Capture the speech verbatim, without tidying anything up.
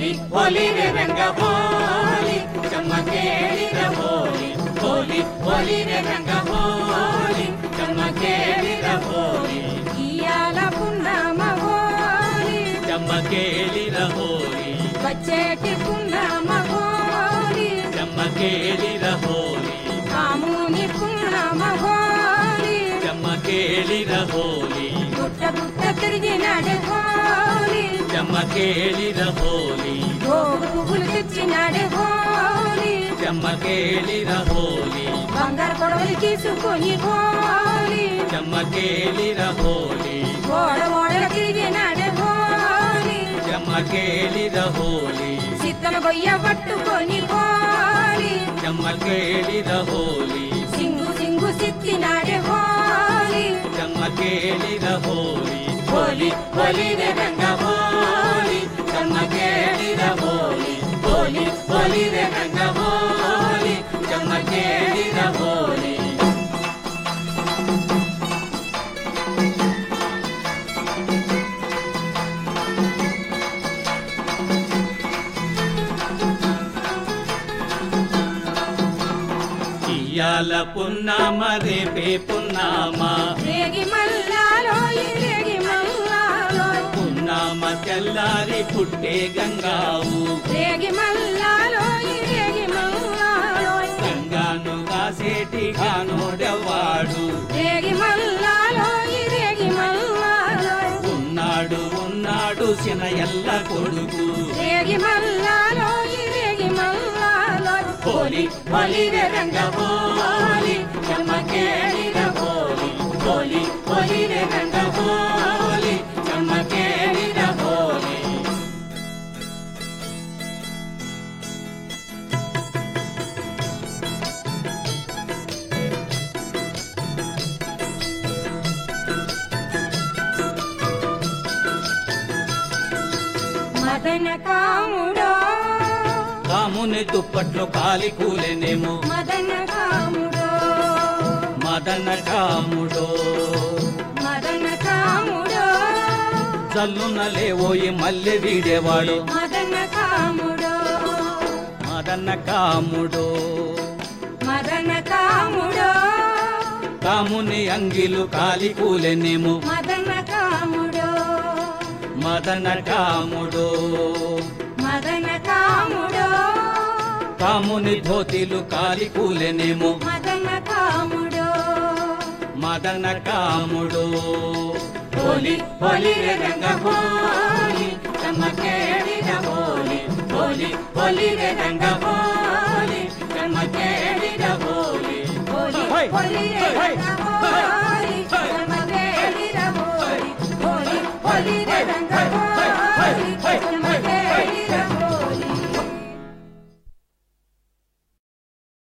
ಹೋಲಿ ಹೋಲಿ ರೇ ರಂಗ ಹೋಲಿ ಚಮ್ಮಕೇಳಿರ ಹೋಲಿ ಹೋಲಿ ಹೋಲಿ ರೇ ರಂಗ ಹೋಲಿ ಚಮ್ಮಕೇಳಿರ ಹೋಲಿ ఇయాల పున్నమ హోలీ చమ్మకేಳಿర హోలి వచ్చేటి పున్నమ హోలీ చమ్మకేಳಿర హోలి కాముని పున్నమ హోలీ చమ్మకేಳಿర హోలి గుట్ట గుట్ట తిరిగినాడు హోలీ చమ్మకేಳಿర హోలి గోగు పువ్వులు తెచ్చినాడు హోలీ చమ్మకేಳಿర హోలి బంగారు కొడవలి తీసుకొని హోలీ చమ్మకేಳಿర హోలి ఓడ ఓడలు తిరిగినాడు హోలీ చమ్మకేಳಿర హోలి సిత్తల గొయ్య పట్టుకొని హోలీ చమ్మకేಳಿర హోలి సింగు సింగు సిత్తినాడు హోలీ చమ్మకేಳಿర హోలి హోలి హోలి రే రంగ హోలి చమ్మకేಳಿర హోలి హోలి హోలి రే రంగ హోలి చమ్మకేಳಿర హోలి ఇయాల పున్నామ రేపే పున్నామ రేగి మల్లాలో రేగి మల్లాలో పున్నామ తెల్లారి పుట్టే గంగావు రేగి మల్లాలో రేగి మల్లాలో గంగాను కాసేటి కానోడవాడు రేగి మల్లాలో రేగి మల్లాలో ఉన్నాడు ఉన్నాడు సినయల్ల కొడుకు రేగి మల్లాలో రేగి మల్లాలో హోలి హోలి రే రంగ హోలి చమ్మకేಳಿర హోలి హోలి హోలి రే రంగ హోలి చమ్మకేಳಿర హోలి మదన కాముడో కాముని దుప్పట్లో కాలి కూలెనేమో మదన కాముడో మదన కాముడో మదన కాముడో జల్లున లేవోయి మల్లె వీడేవాడు మదన కాముడో మదన కాముడో మదన కాముడో కాముని అంగిలు కాలి కూలెనేమో మదన కాముడో మదన కాముడో మదన కాముడో కాముని ధోతిలు కాలి కూలెనేమో మదన కాముడో మదన కాముడో హోలి హోలి రే రంగ హోలి చమ్మకేಳಿర హోలి హోలి హోలి రే రంగ హోలి చమ్మకేಳಿర హోలి హోలీ హోలీ రే రంగ